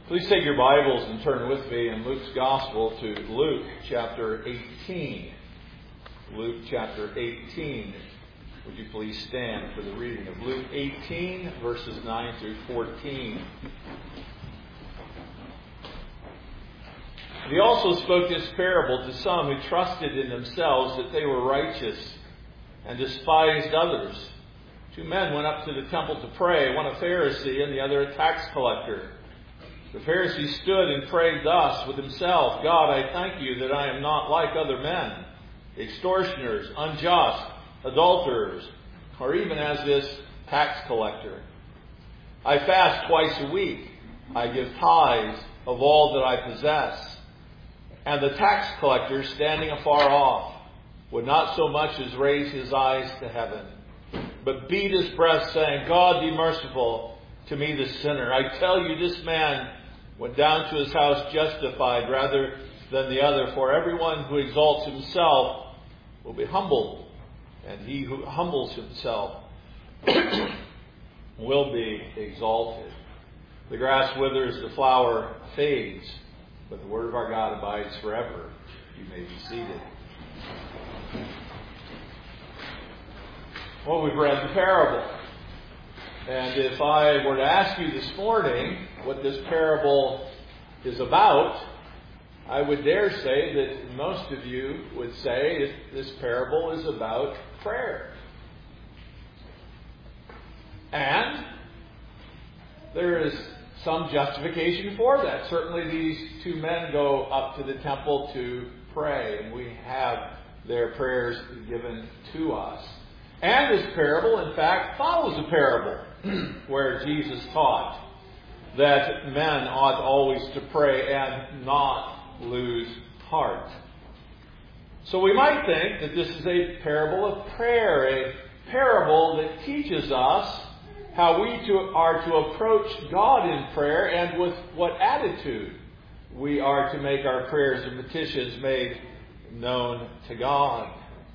Please take your Bibles and turn with me in Luke's Gospel to Luke chapter 18. Luke chapter 18. Would you please stand for the reading of Luke 18, verses 9 through 14. He also spoke this parable to some who trusted in themselves that they were righteous and despised others. Two men went up to the temple to pray, one a Pharisee and the other a tax collector. The Pharisee stood and prayed thus with himself, God, I thank you that I am not like other men, extortioners, unjust, adulterers, or even as this tax collector. I fast twice a week. I give tithes of all that I possess. And the tax collector, standing afar off, would not so much as raise his eyes to heaven, but beat his breast, saying, God, be merciful to me, the sinner. I tell you, this man went down to his house justified rather than the other. For everyone who exalts himself will be humbled, and he who humbles himself will be exalted. The grass withers, the flower fades, but the word of our God abides forever. You may be seated. Well, we've read the parable. And if I were to ask you this morning what this parable is about, I would dare say that most of you would say this parable is about prayer. And there is some justification for that. Certainly these two men go up to the temple to pray, and we have their prayers given to us. And this parable, in fact, follows a parable where Jesus taught that men ought always to pray and not lose heart. So we might think that this is a parable of prayer, a parable that teaches us how we are to approach God in prayer and with what attitude we are to make our prayers and petitions made known to God.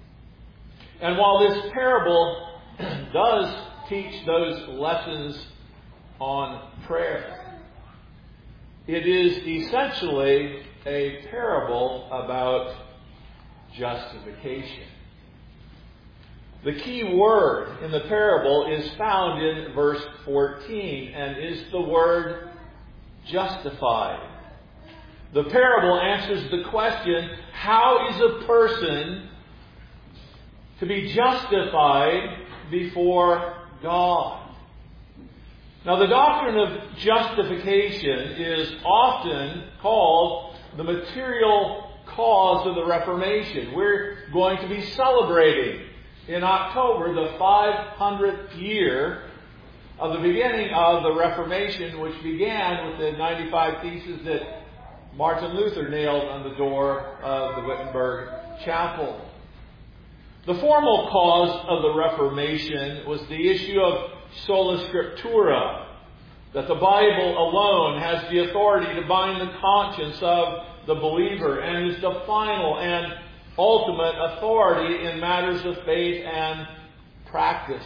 And while this parable does teach those lessons on prayer, it is essentially a parable about justification. The key word in the parable is found in verse 14 and is the word justified. The parable answers the question, how is a person to be justified before God? Now, the doctrine of justification is often called the material cause of the Reformation. We're going to be celebrating in October the 500th year of the beginning of the Reformation, which began with the 95 Theses that Martin Luther nailed on the door of the Wittenberg Chapel. The formal cause of the Reformation was the issue of sola scriptura, that the Bible alone has the authority to bind the conscience of the believer and is the final and ultimate authority in matters of faith and practice.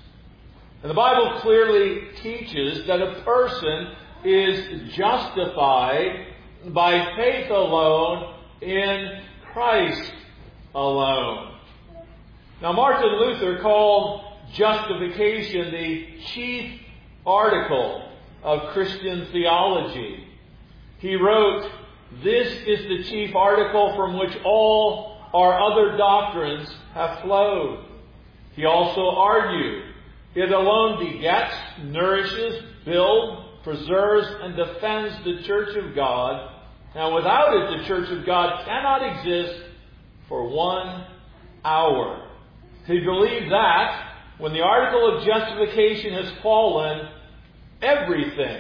And the Bible clearly teaches that a person is justified by faith alone in Christ alone. Now, Martin Luther called justification the chief article of Christian theology. He wrote, "This is the chief article from which all our other doctrines have flowed." He also argued, "It alone begets, nourishes, builds, preserves, and defends the Church of God. And without it, the Church of God cannot exist for 1 hour." He believed that when the article of justification has fallen, everything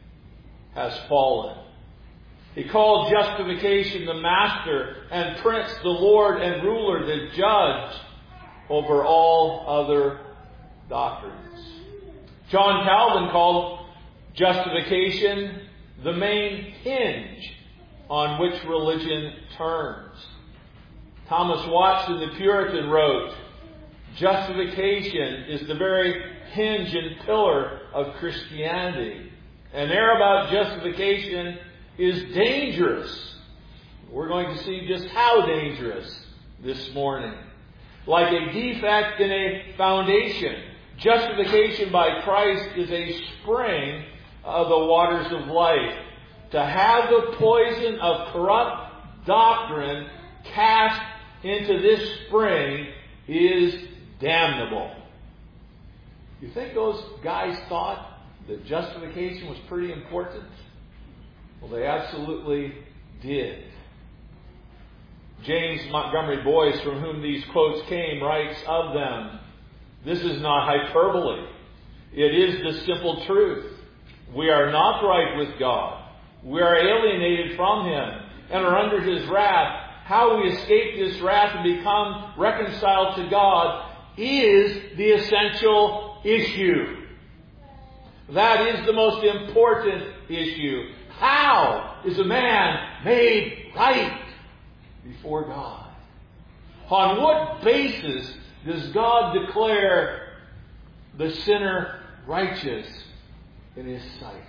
has fallen. He called justification the master and prince, the Lord and ruler, the judge over all other doctrines. John Calvin called justification the main hinge on which religion turns. Thomas Watson, the Puritan, wrote, "Justification is the very hinge and pillar of Christianity. An error about justification is dangerous. We're going to see just how dangerous this morning. Like a defect in a foundation, justification by Christ is a spring of the waters of life. To have the poison of corrupt doctrine cast into this spring is damnable. You think those guys thought that justification was pretty important? Well, they absolutely did. James Montgomery Boyce, from whom these quotes came, writes of them, "This is not hyperbole. It is the simple truth. We are not right with God. We are alienated from Him and are under His wrath. How we escape this wrath and become reconciled to God is the essential issue. That is the most important issue. How is a man made right before God? On what basis does God declare the sinner righteous in His sight?"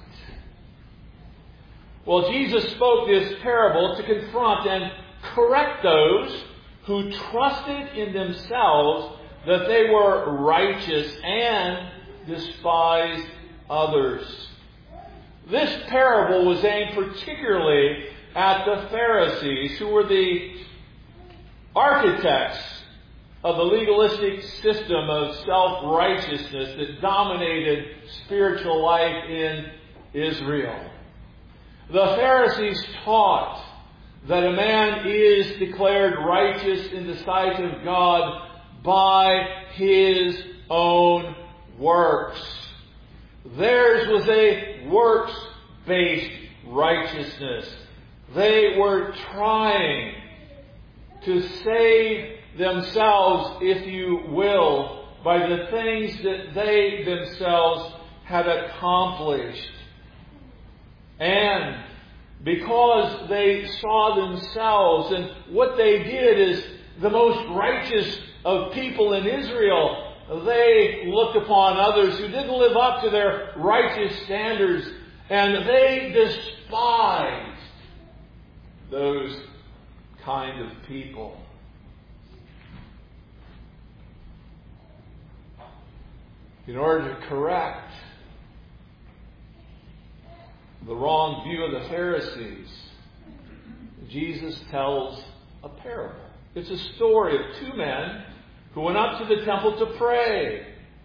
Well, Jesus spoke this parable to confront and correct those who trusted in themselves that they were righteous and despised others. This parable was aimed particularly at the Pharisees, who were the architects of the legalistic system of self-righteousness that dominated spiritual life in Israel. The Pharisees taught that a man is declared righteous in the sight of God by his own works. Theirs was a works-based righteousness. They were trying to save themselves, if you will, by the things that they themselves had accomplished. And because they saw themselves, and what they did is the most righteous of people in Israel, they looked upon others who didn't live up to their righteous standards, and they despised those kind of people. In order to correct the wrong view of the Pharisees, Jesus tells a parable. It's a story of two men who went up to the temple to pray.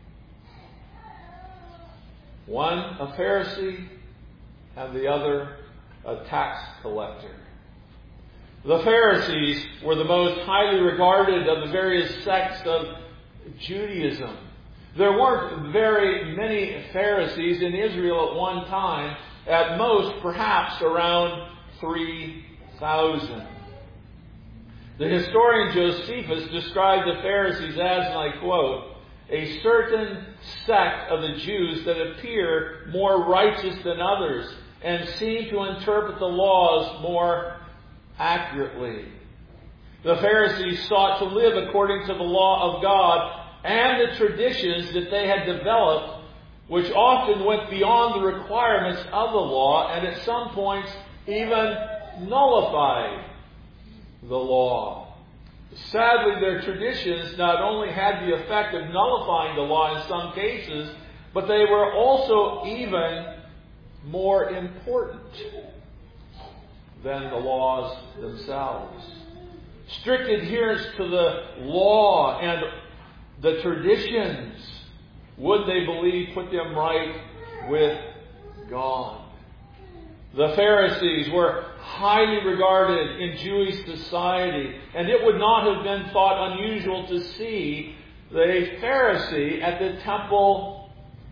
One a Pharisee and the other a tax collector. The Pharisees were the most highly regarded of the various sects of Judaism. There weren't very many Pharisees in Israel at one time. At most, perhaps around 3,000. The historian Josephus described the Pharisees as, and I quote, "a certain sect of the Jews that appear more righteous than others and seem to interpret the laws more accurately." The Pharisees sought to live according to the law of God and the traditions that they had developed, which often went beyond the requirements of the law and at some points even nullified the law. Sadly, their traditions not only had the effect of nullifying the law in some cases, but they were also even more important than the laws themselves. Strict adherence to the law and the traditions would, they believe, put them right with God. The Pharisees were highly regarded in Jewish society, and it would not have been thought unusual to see the Pharisee at the temple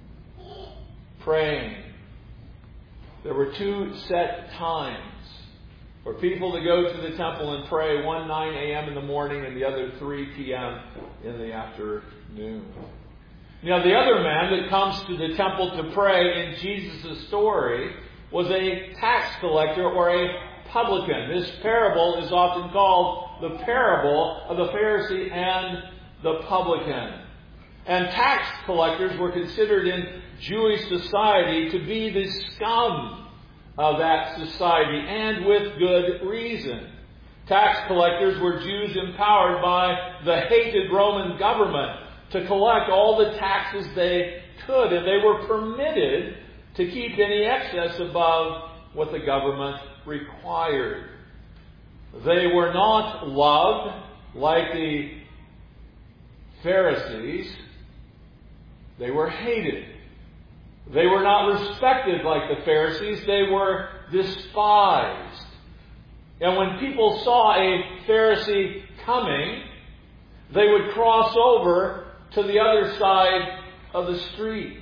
praying. There were two set times for people to go to the temple and pray, one 9 a.m. in the morning and the other 3 p.m. in the afternoon. Now, the other man that comes to the temple to pray in Jesus' story was a tax collector or a publican. This parable is often called the parable of the Pharisee and the publican. And tax collectors were considered in Jewish society to be the scum of that society, and with good reason. Tax collectors were Jews empowered by the hated Roman government to collect all the taxes they could, and they were permitted to keep any excess above what the government required. They were not loved like the Pharisees. They were hated. They were not respected like the Pharisees. They were despised. And when people saw a Pharisee coming, they would cross over to the other side of the street.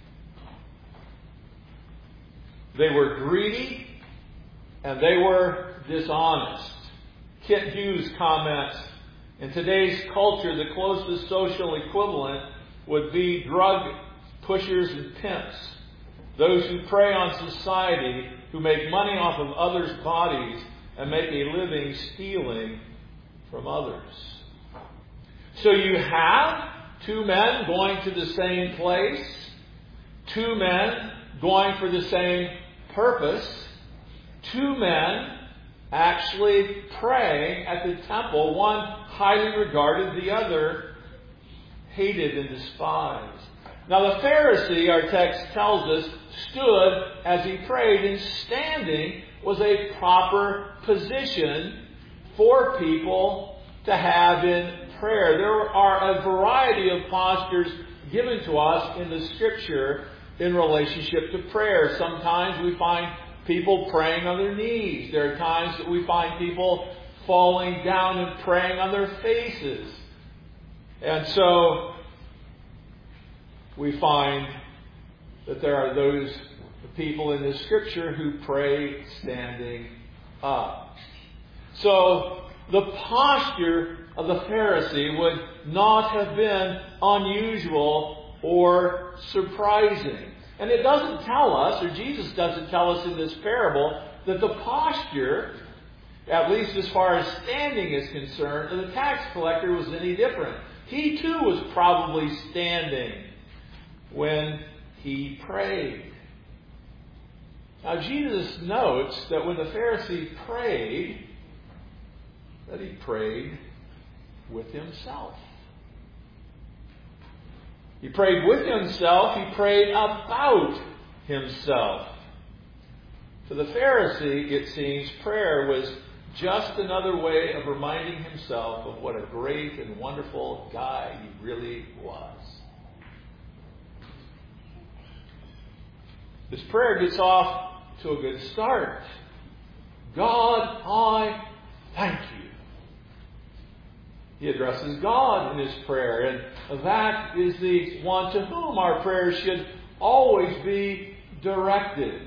They were greedy and they were dishonest. Kent Hughes comments, in today's culture, the closest social equivalent would be drug pushers and pimps. Those who prey on society, who make money off of others' bodies and make a living stealing from others. So you have two men going to the same place, two men going for the same purpose, two men actually praying at the temple, one highly regarded, the other hated and despised. Now the Pharisee, our text tells us, stood as he prayed, and standing was a proper position for people to have in prayer. There are a variety of postures given to us in the Scripture in relationship to prayer. Sometimes we find people praying on their knees. There are times that we find people falling down and praying on their faces. And so we find that there are those people in the Scripture who pray standing up. So the posture of the Pharisee would not have been unusual or surprising. And it doesn't tell us, or Jesus doesn't tell us in this parable, that the posture, at least as far as standing is concerned, of the tax collector was any different. He too was probably standing when he prayed. Now Jesus notes that when the Pharisee prayed, that he prayed with himself. He prayed with himself. He prayed about himself. To the Pharisee, it seems, prayer was just another way of reminding himself of what a great and wonderful guy he really was. His prayer gets off to a good start. God, I thank you. He addresses God in his prayer, and that is the one to whom our prayers should always be directed.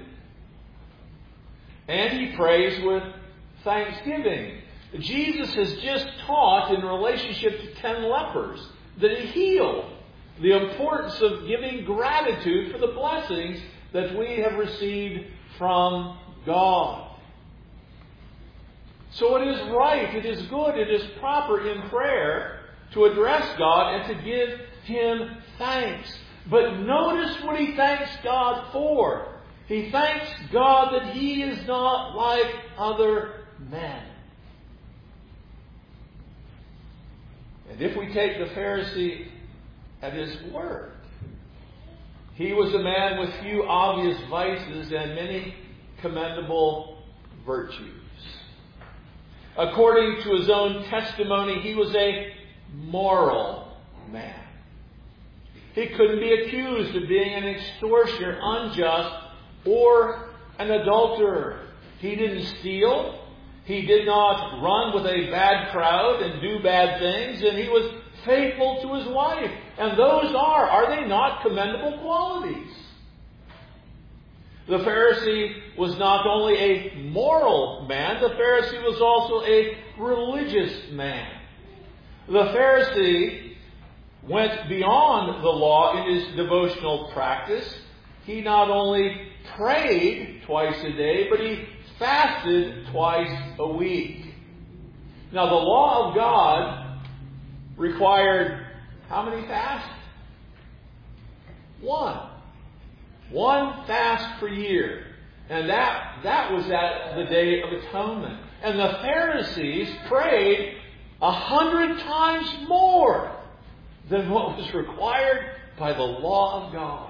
And he prays with thanksgiving. Jesus has just taught in relationship to 10 lepers that he healed. The importance of giving gratitude for the blessings that we have received from God. So it is right, it is good, it is proper in prayer to address God and to give Him thanks. But notice what he thanks God for. He thanks God that he is not like other men. And if we take the Pharisee at his word, he was a man with few obvious vices and many commendable virtues. According to his own testimony, he was a moral man. He couldn't be accused of being an extortioner, unjust, or an adulterer. He didn't steal. He did not run with a bad crowd and do bad things. And he was faithful to his wife. And those are they not commendable qualities? The Pharisee was not only a moral man, the Pharisee was also a religious man. The Pharisee went beyond the law in his devotional practice. He not only prayed twice a day, but he fasted twice a week. Now, the law of God required how many fasts? One. One fast per year. And that was at the Day of Atonement. And the Pharisees prayed 100 times more than what was required by the law of God.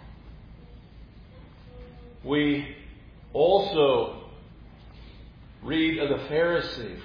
We also read of the Pharisee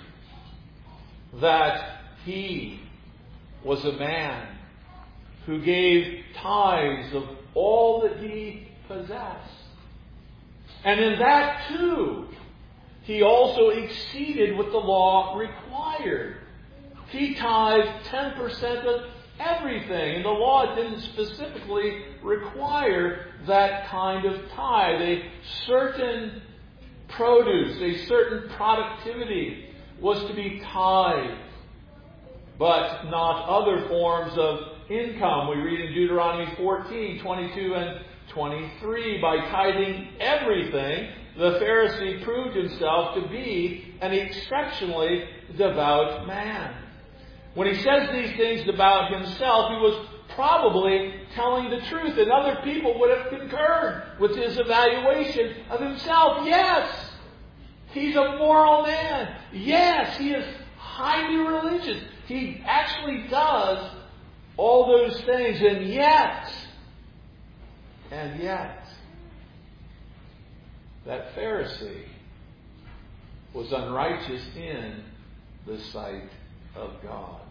that he was a man who gave tithes of all that he possessed. And in that too, he also exceeded what the law required. He tithed 10% of everything. And the law didn't specifically require that kind of tithe. A certain produce, a certain productivity was to be tithed, but not other forms of income. We read in Deuteronomy 14, 22 and 23, by tithing everything, the Pharisee proved himself to be an exceptionally devout man. When he says these things about himself, he was probably telling the truth, and other people would have concurred with his evaluation of himself. Yes, he's a moral man. Yes, he is highly religious. He actually does all those things, and yet, that Pharisee was unrighteous in the sight of God.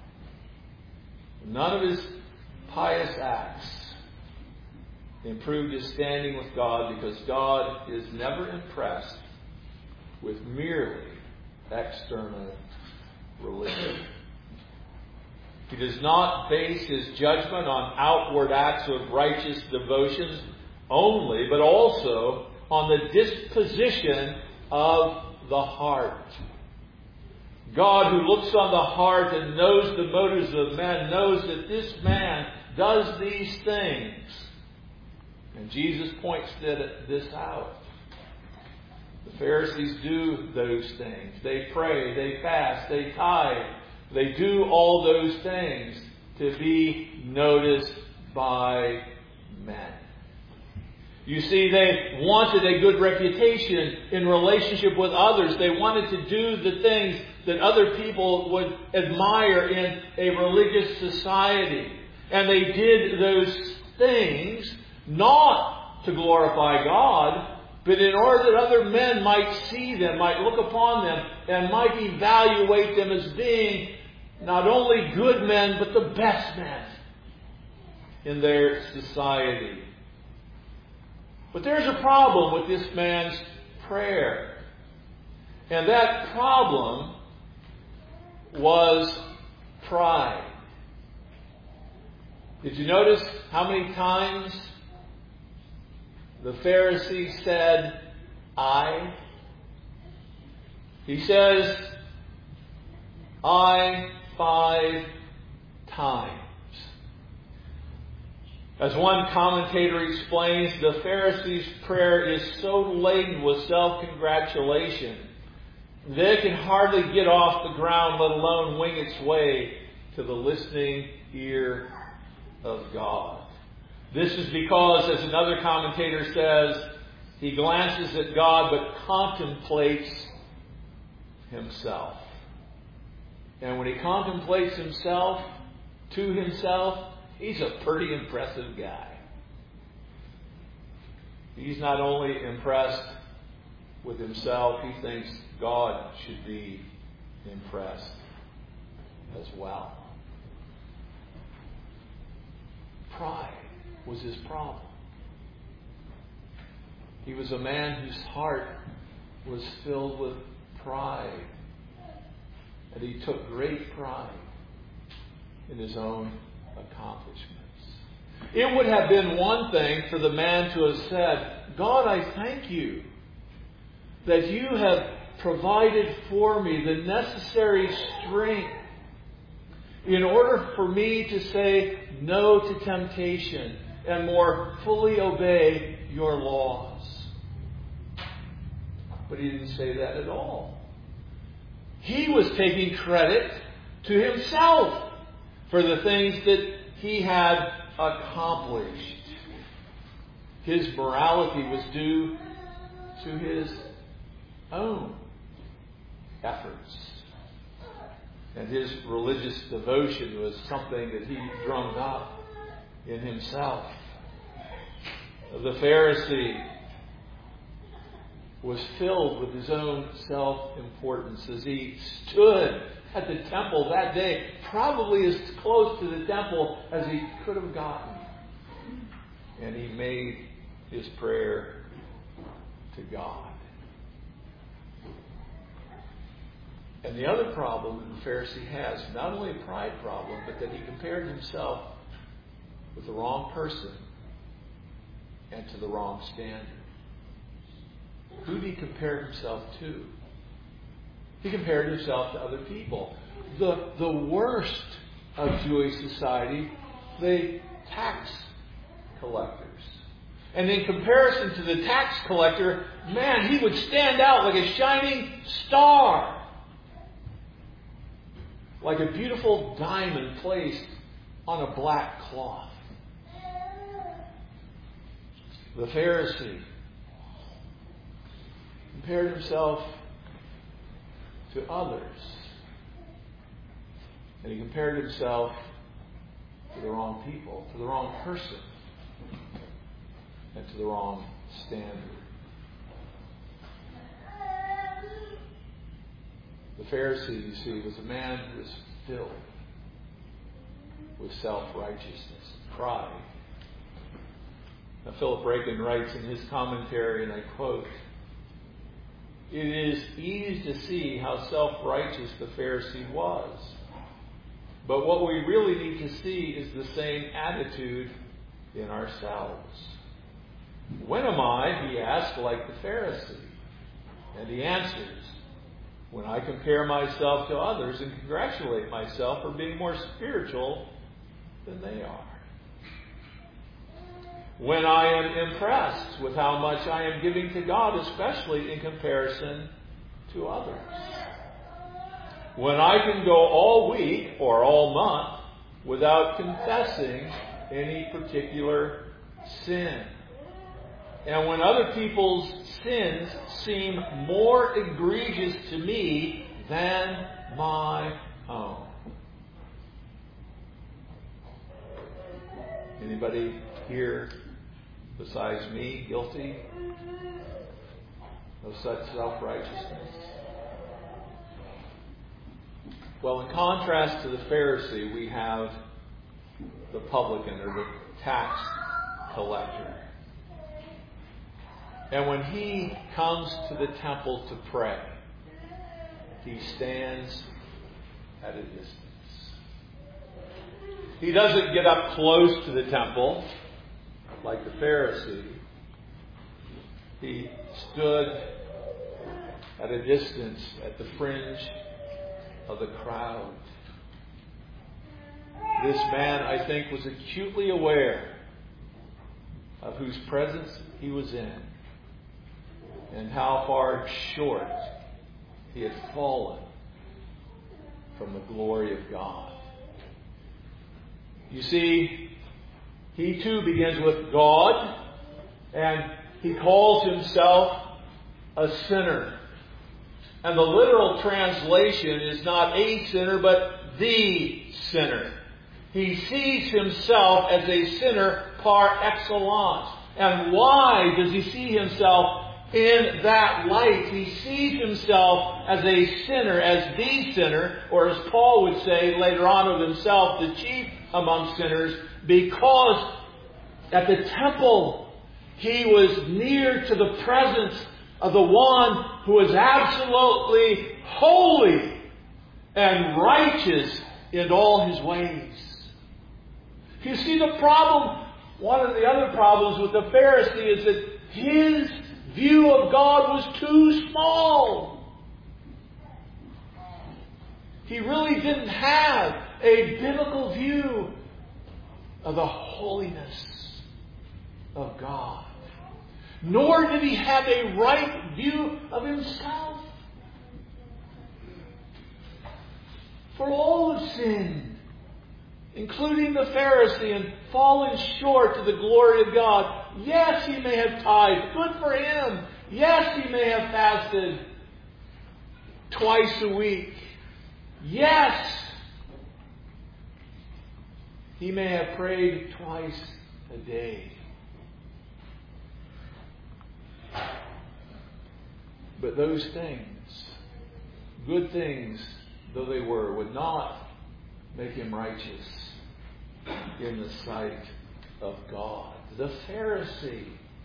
None of his pious acts improved his standing with God, because God is never impressed with merely external religion. He does not base his judgment on outward acts of righteous devotions only, but also on the disposition of the heart. God, who looks on the heart and knows the motives of men, knows that this man does these things. And Jesus points this out. The Pharisees do those things. They pray, they fast, they tithe. They do all those things to be noticed by men. You see, they wanted a good reputation in relationship with others. They wanted to do the things that other people would admire in a religious society. And they did those things not to glorify God, but in order that other men might see them, might look upon them, and might evaluate them as being not only good men, but the best men in their society. But there's a problem with this man's prayer. And that problem was pride. Did you notice how many times the Pharisee said, I? He says, I 5 times. As one commentator explains, the Pharisee's prayer is so laden with self-congratulation that it can hardly get off the ground, let alone wing its way to the listening ear of God. This is because, as another commentator says, he glances at God but contemplates himself. And when he contemplates himself to himself, he's a pretty impressive guy. He's not only impressed with himself, he thinks God should be impressed as well. Pride was his problem. He was a man whose heart was filled with pride. And he took great pride in his own accomplishments. It would have been one thing for the man to have said, God, I thank you that you have provided for me the necessary strength in order for me to say no to temptation and more fully obey your laws. But he didn't say that at all. He was taking credit to himself for the things that he had accomplished. his morality was due to his own efforts. And his religious devotion was something that he drummed up in himself. The Pharisee was filled with his own self-importance as he stood at the temple that day, probably as close to the temple as he could have gotten. And he made his prayer to God. And the other problem that the Pharisee has, not only a pride problem, but that he compared himself with the wrong person and to the wrong standard. Who did he compare himself to? He compared himself to other people. The worst of Jewish society, the tax collectors. And in comparison to the tax collector, man, he would stand out like a shining star. Like a beautiful diamond placed on a black cloth. The Pharisee compared himself to others. And he compared himself to the wrong people, to the wrong person, and to the wrong standard. The Pharisee, you see, was a man who was filled with self-righteousness, pride. Now, Philip Reagan writes in his commentary, and I quote, "It is easy to see how self-righteous the Pharisee was. But what we really need to see is the same attitude in ourselves. When am I, he asked, like the Pharisee? And he answers, when I compare myself to others and congratulate myself for being more spiritual than they are. When I am impressed with how much I am giving to God, especially in comparison to others. When I can go all week or all month without confessing any particular sin. And when other people's sins seem more egregious to me than my own." Anybody here besides me guilty of such self-righteousness? Well, in contrast to the Pharisee, we have the publican or the tax collector. And when he comes to the temple to pray, he stands at a distance. He doesn't get up close to the temple like the Pharisee. He stood at a distance at the fringe of the crowd. This man, I think, was acutely aware of whose presence he was in and how far short he had fallen from the glory of God. You see, he too begins with God, and he calls himself a sinner. And the literal translation is not a sinner, but the sinner. He sees himself as a sinner par excellence. And why does he see himself in that light? He sees himself as a sinner, as the sinner, or as Paul would say later on of himself, the chief among sinners, because at the temple he was near to the presence of the one who is absolutely holy and righteous in all his ways. You see the problem? One of the other problems with the Pharisee is that his view of God was too small. He really didn't have a biblical view of the holiness of God. Nor did he have a right view of himself. For all have sinned, including the Pharisee, and fallen short of the glory of God. Yes, he may have tithed. Good for him. Yes, he may have fasted twice a week. Yes, he may have prayed twice a day. But those things, good things though they were, would not make him righteous in the sight of God. The Pharisee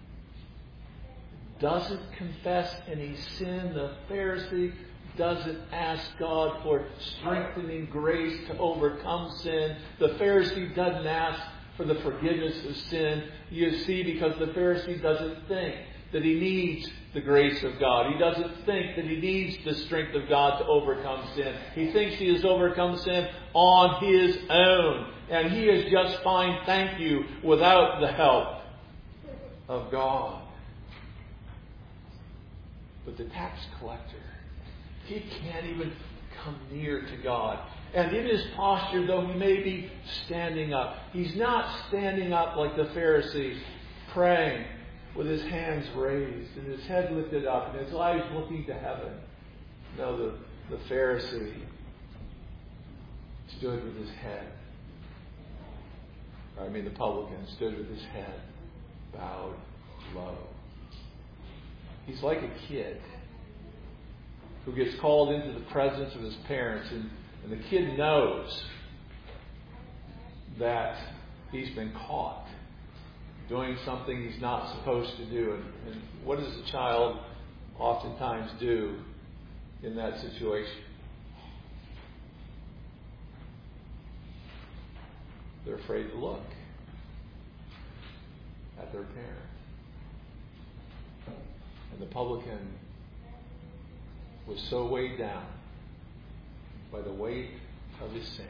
doesn't confess any sin. The Pharisee doesn't ask God for strengthening grace to overcome sin. The Pharisee doesn't ask for the forgiveness of sin. You see, because the Pharisee doesn't think that he needs the grace of God. He doesn't think that he needs the strength of God to overcome sin. He thinks he has overcome sin on his own. And he is just fine, thank you, without the help of God. But the tax collector, he can't even come near to God. And in his posture, though he may be standing up, he's not standing up like the Pharisee, praying with his hands raised and his head lifted up and his eyes looking to heaven. No, the Pharisee stood with his head. The publican stood with his head bowed low. He's like a kid who gets called into the presence of his parents, and the kid knows that he's been caught doing something he's not supposed to do. And what does a child oftentimes do in that situation? They're afraid to look at their parent. And the publican was so weighed down by the weight of his sin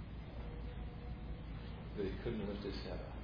that he couldn't lift his head up.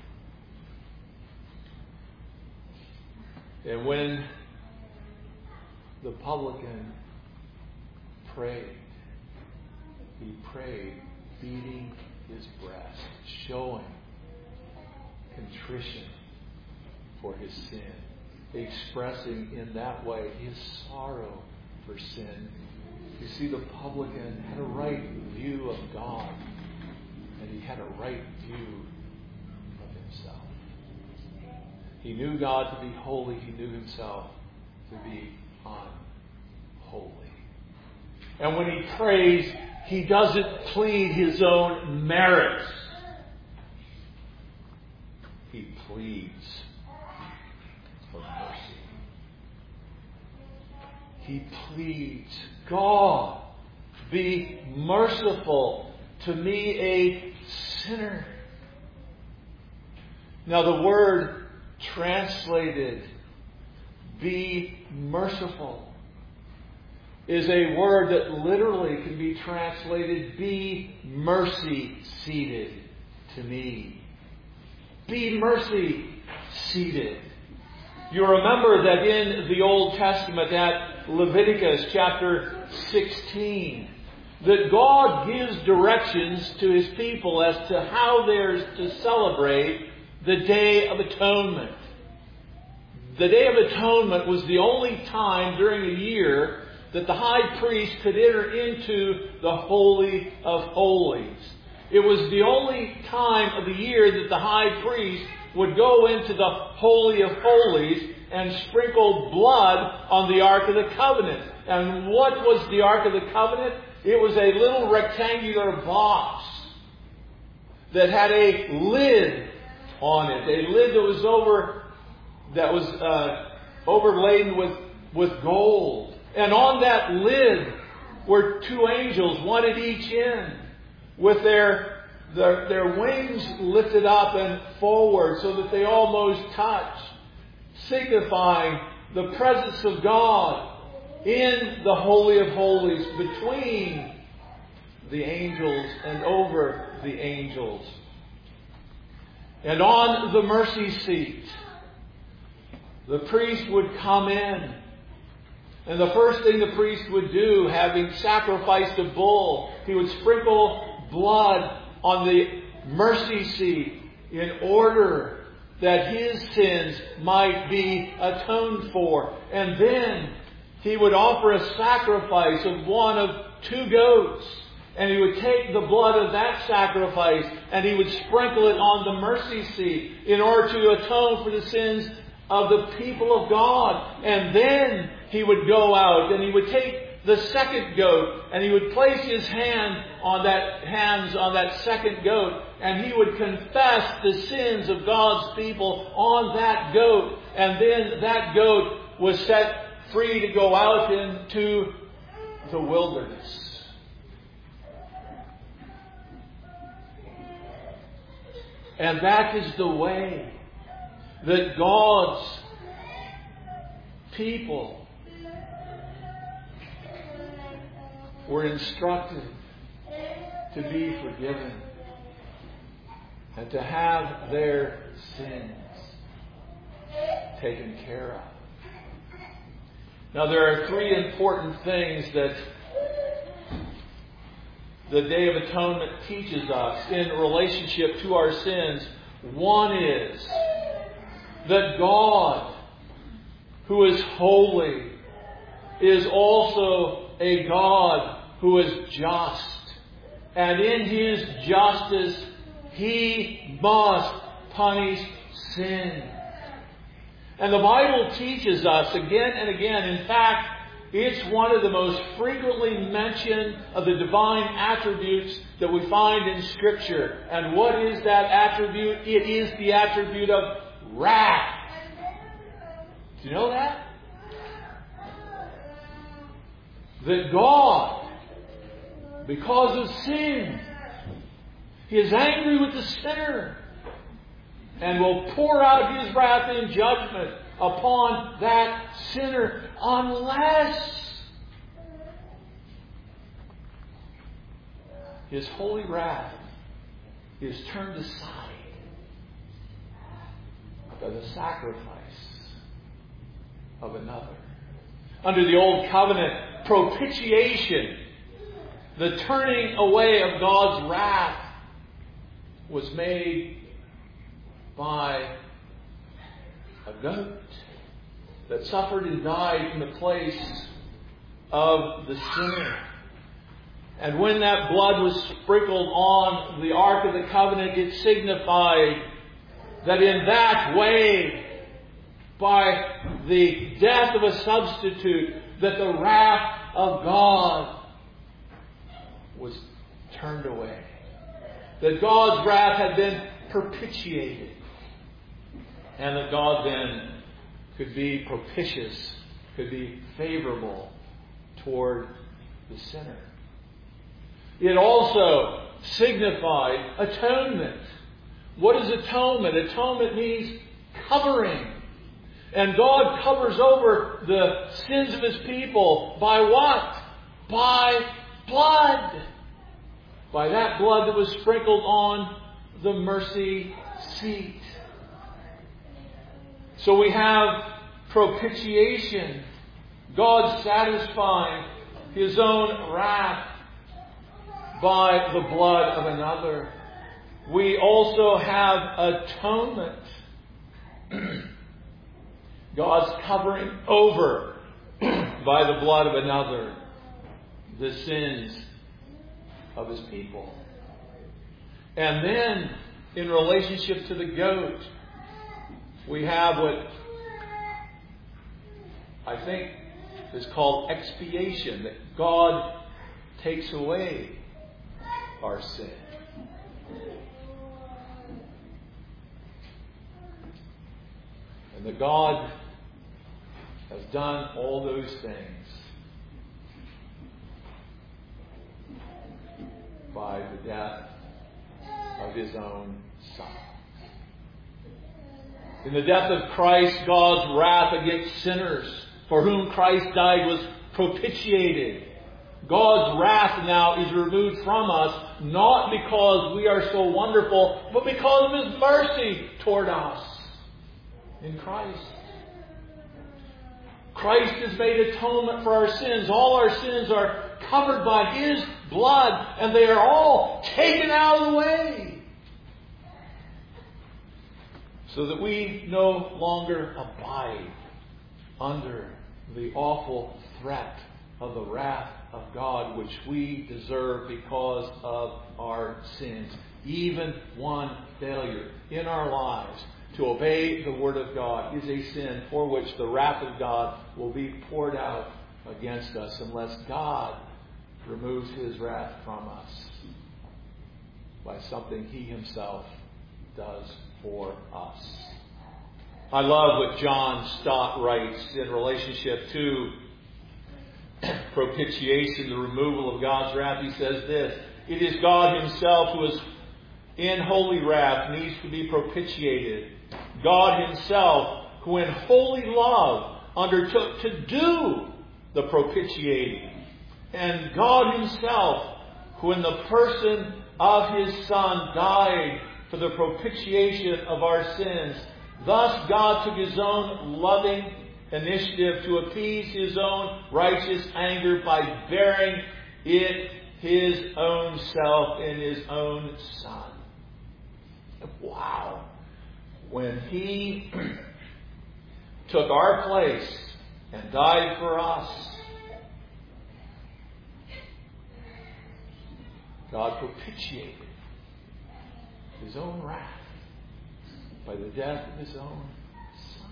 And when the publican prayed, he prayed beating his breast, showing contrition for his sin, expressing in that way his sorrow for sin. You see, the publican had a right view of God, and he had a right view of himself. He knew God to be holy. He knew himself to be unholy. And when he prays, he doesn't plead his own merits. He pleads for mercy. He pleads, God, be merciful to me, a sinner. Now the word translated, be merciful, is a word that literally can be translated, be mercy seated to me. Be mercy seated. You remember that in the Old Testament, at Leviticus chapter 16, that God gives directions to His people as to how they're to celebrate the Day of Atonement. The Day of Atonement was the only time during the year that the high priest could enter into the Holy of Holies. It was the only time of the year that the high priest would go into the Holy of Holies and sprinkle blood on the Ark of the Covenant. And what was the Ark of the Covenant? It was a little rectangular box that had a lid on it. A lid that was overladen with gold. And on that lid were two angels, one at each end, with their wings lifted up and forward so that they almost touch, signifying the presence of God in the Holy of Holies, between the angels and over the angels. And on the mercy seat, the priest would come in. And the first thing the priest would do, having sacrificed a bull, he would sprinkle blood on the mercy seat in order that His sins might be atoned for. And then He would offer a sacrifice of one of 2 goats. And He would take the blood of that sacrifice and He would sprinkle it on the mercy seat in order to atone for the sins of the people of God. And then He would go out and He would take the second goat and He would place His hands on that second goat, and He would confess the sins of God's people on that goat. And then that goat was set free to go out into the wilderness. And that is the way that God's people were instructed to be forgiven and to have their sins taken care of. Now, there are 3 important things that the Day of Atonement teaches us in relationship to our sins. One is that God, who is holy, is also a God who is just. And in His justice, He must punish sin. And the Bible teaches us again and again. In fact, it's one of the most frequently mentioned of the divine attributes that we find in Scripture. And what is that attribute? It is the attribute of wrath. Do you know that? That God, because of sin, He is angry with the sinner and will pour out His wrath in judgment upon that sinner unless His holy wrath is turned aside by the sacrifice of another. Under the Old Covenant, propitiation, the turning away of God's wrath, was made by a goat that suffered and died in the place of the sinner. And when that blood was sprinkled on the Ark of the Covenant, it signified that in that way, by the death of a substitute, that the wrath of God was turned away. That God's wrath had been propitiated. And that God then could be propitious, could be favorable toward the sinner. It also signified atonement. What is atonement? Atonement means covering. And God covers over the sins of His people by what? By blood. By that blood that was sprinkled on the mercy seat. So we have propitiation. God satisfying His own wrath by the blood of another. We also have atonement. God's covering over by the blood of another the sins of His people. And then, in relationship to the goat, we have what I think is called expiation, that God takes away our sin. And that God has done all those things by the death of His own Son. In the death of Christ, God's wrath against sinners for whom Christ died was propitiated. God's wrath now is removed from us, not because we are so wonderful, but because of His mercy toward us in Christ. Christ has made atonement for our sins. All our sins are covered by His blood, and they are all taken out of the way. so that we no longer abide under the awful threat of the wrath of God, which we deserve because of our sins. Even one failure in our lives to obey the Word of God is a sin for which the wrath of God will be poured out against us unless God removes His wrath from us by something He Himself does for us. I love what John Stott writes in relationship to propitiation, the removal of God's wrath. He says this: it is God Himself who is in holy wrath, needs to be propitiated. God Himself, who in holy love undertook to do the propitiating. And God Himself, who in the person of His Son died for the propitiation of our sins. Thus God took His own loving initiative to appease His own righteous anger by bearing it His own self in His own Son. Wow. When He took our place and died for us, God propitiated His own wrath by the death of His own Son.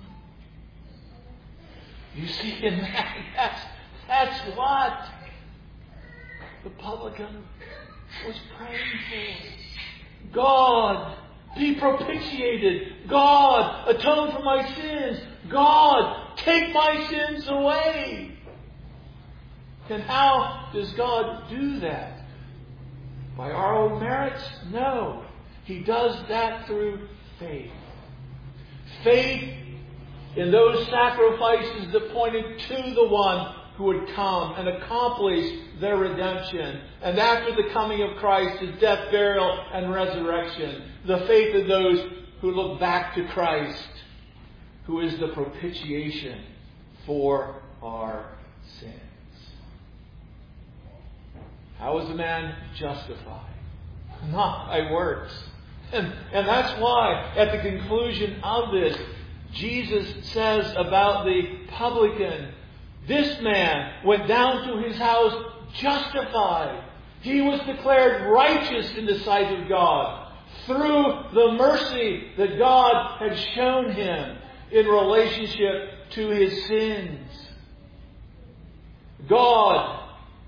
You see, in that's what the publican was praying for. God, be propitiated. God, atone for my sins. God, take my sins away. And how does God do that? By our own merits? No. He does that through faith. Faith in those sacrifices that pointed to the one who would come and accomplish their redemption. And after the coming of Christ, His death, burial, and resurrection, the faith of those who look back to Christ, who is the propitiation for our sins. How is a man justified? Not by works. And that's why, at the conclusion of this, Jesus says about the publican, this man went down to his house justified. He was declared righteous in the sight of God through the mercy that God had shown him in relationship to his sins. God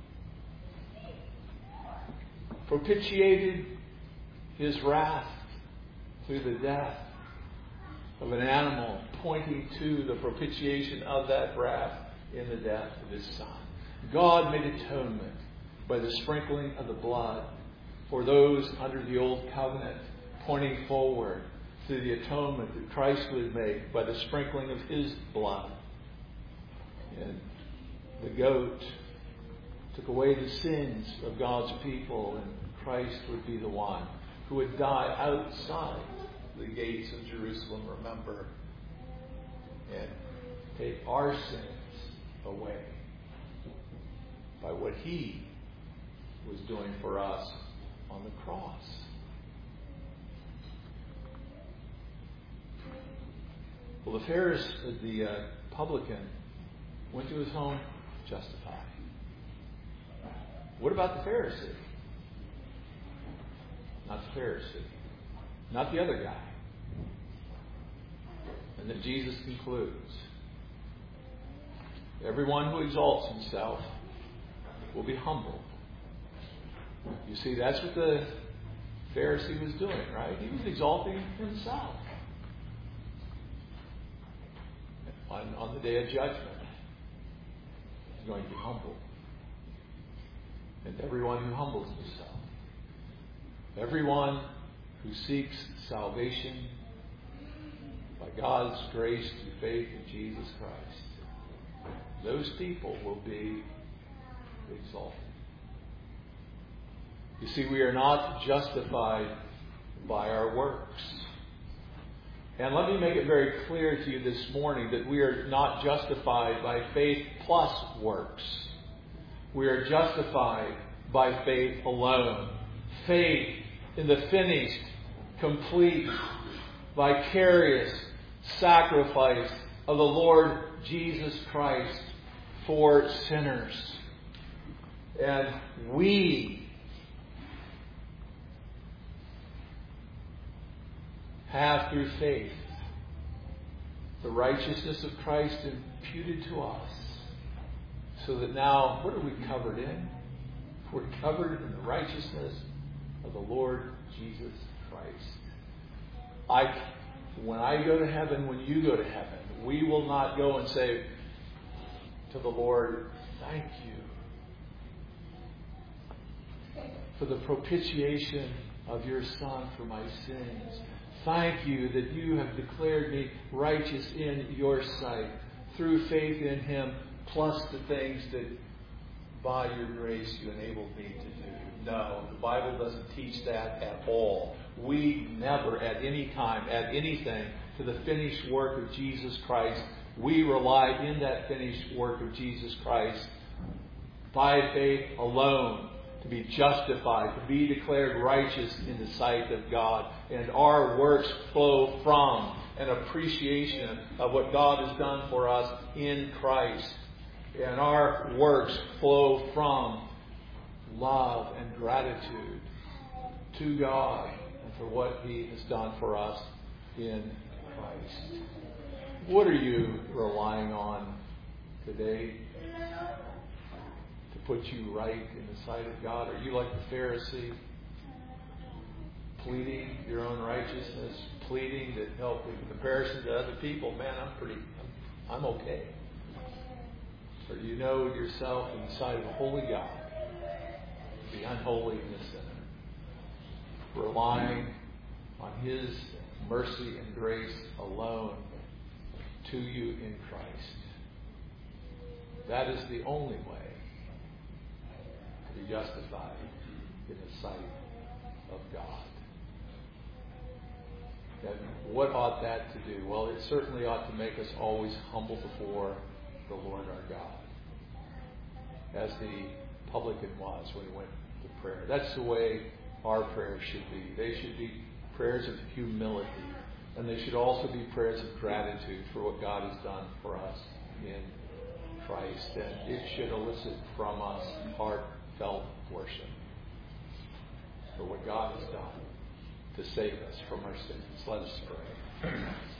propitiated His wrath through the death of an animal, pointing to the propitiation of that wrath in the death of His Son. God made atonement by the sprinkling of the blood for those under the old covenant, pointing forward to the atonement that Christ would make by the sprinkling of His blood. And the goat took away the sins of God's people, and Christ would be the one who would die outside the gates of Jerusalem, remember, and take our sins away by what He was doing for us on the cross. Well, the publican went to his home justified. What about the Pharisee? Not the Pharisee. Not the other guy. And then Jesus concludes, everyone who exalts himself will be humbled. You see, that's what the Pharisee was doing, right? He was exalting himself. On the day of judgment, he's going to be humbled. And everyone who humbles himself, everyone who seeks salvation by God's grace through faith in Jesus Christ, those people will be exalted. You see, we are not justified by our works. And let me make it very clear to you this morning that we are not justified by faith plus works. We are justified by faith alone. Faith in the finished, complete, vicarious sacrifice of the Lord Jesus Christ for sinners. And we have, through faith, the righteousness of Christ imputed to us. So that now, what are we covered in? We're covered in the righteousness of the Lord Jesus Christ. When I go to heaven, when you go to heaven, we will not go and say to the Lord, thank you for the propitiation of your Son for my sins. Thank you that you have declared me righteous in your sight through faith in Him, plus the things that by your grace you enabled me to do. No, the Bible doesn't teach that at all. We never at any time add anything to the finished work of Jesus Christ. We rely in that finished work of Jesus Christ by faith alone to be justified, to be declared righteous in the sight of God. And our works flow from an appreciation of what God has done for us in Christ. And our works flow from love and gratitude to God and for what He has done for us in Christ. What are you relying on today to put you right in the sight of God? Are you like the Pharisee, pleading your own righteousness, pleading that help in comparison to other people? Man, I'm okay. Or do you know yourself in the sight of a holy God to be unholy and a sinner, relying on His mercy and grace alone to you in Christ? That is the only way to be justified in the sight of God. And what ought that to do? Well, it certainly ought to make us always humble before the Lord our God, as the publican was when he went to prayer. That's the way our prayers should be. They should be prayers of humility, and they should also be prayers of gratitude for what God has done for us in Christ. And it should elicit from us heartfelt worship for what God has done to save us from our sins. Let us pray.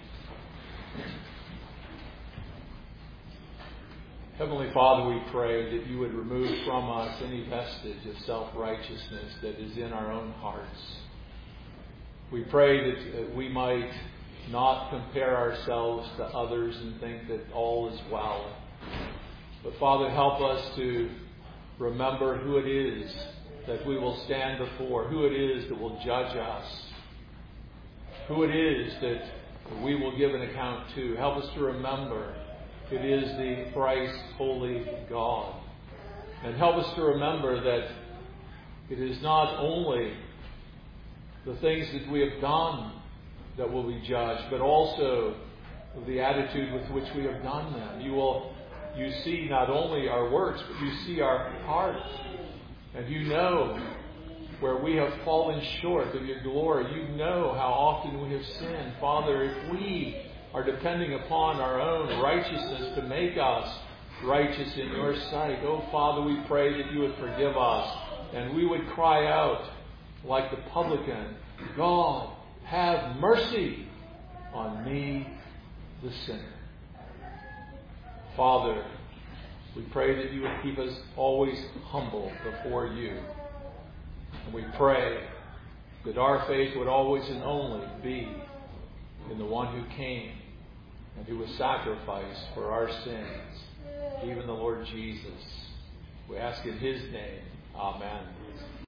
Heavenly Father, we pray that you would remove from us any vestige of self-righteousness that is in our own hearts. We pray that we might not compare ourselves to others and think that all is well. But Father, help us to remember who it is that we will stand before, who it is that will judge us, who it is that we will give an account to. Help us to remember it is the thrice holy God. And help us to remember that it is not only the things that we have done that will be judged, but also the attitude with which we have done them. You see not only our works, but you see our hearts. And you know where we have fallen short of your glory. You know how often we have sinned. Father, if we are depending upon our own righteousness to make us righteous in your sight, oh Father, we pray that you would forgive us, and we would cry out like the publican, God, have mercy on me, the sinner. Father, we pray that you would keep us always humble before you. And we pray that our faith would always and only be in the one who came and who was sacrificed for our sins, even the Lord Jesus. We ask in His name. Amen.